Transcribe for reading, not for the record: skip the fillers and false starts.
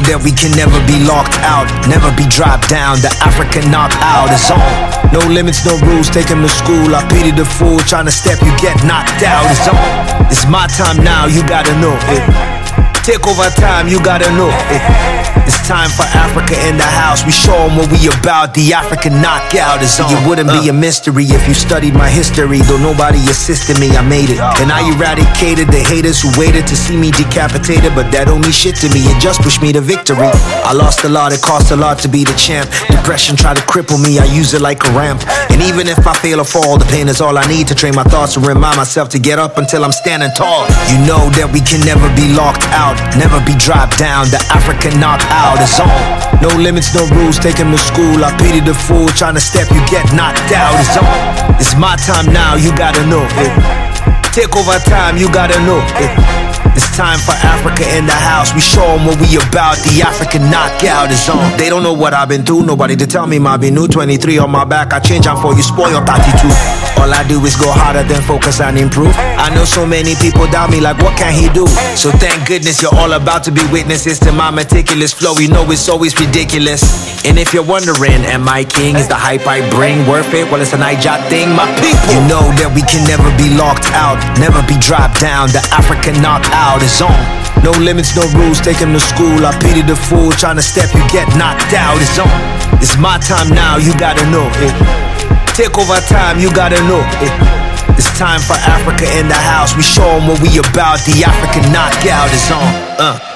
that we can never be locked out, never be dropped down. The African knockout is on. No limits, no rules, take him to school. I pity the fool trying to step, you get knocked out. It's on. It's my time now, you gotta know it. Take over time, you gotta know it. It's time for Africa in the house. We show them what we about. The African knockout is on. It wouldn't be a mystery if you studied my history. Though nobody assisted me, I made it. And I eradicated the haters who waited to see me decapitated. But that don't mean shit to me, it just pushed me to victory. I lost a lot, it cost a lot to be the champ. Depression tried to cripple me, I use it like a ramp. And even if I fail or fall, the pain is all I need to train my thoughts and remind myself to get up until I'm standing tall. You know that we can never be locked out, never be dropped down. The African knockout is on. No limits, no rules, take him to school. I pity the fool trying to step, you get knocked out. It's on. It's my time now, you gotta know it. Take over time, you gotta know it. It's time for Africa in the house. We show them what we about. The African knockout is on. They don't know what I've been through. Nobody to tell me my be new. 23 on my back, I change on for you, spoil 32. All I do is go harder than focus and improve. I know so many people doubt me, like what can he do? So thank goodness you're all about to be witnesses to my meticulous flow. You know it's always ridiculous. And if you're wondering, am I king? Is the hype I bring worth it? Well, it's a night job thing, my people. You know that we can never be locked out, never be dropped down. The African knockout is on. No limits, no rules, take him to school. I pity the fool trying to step, you get knocked out. It's on. It's my time now, you gotta know it. Take over time, you gotta know it. It's time for Africa in the house. We show them what we about. The African knockout is on.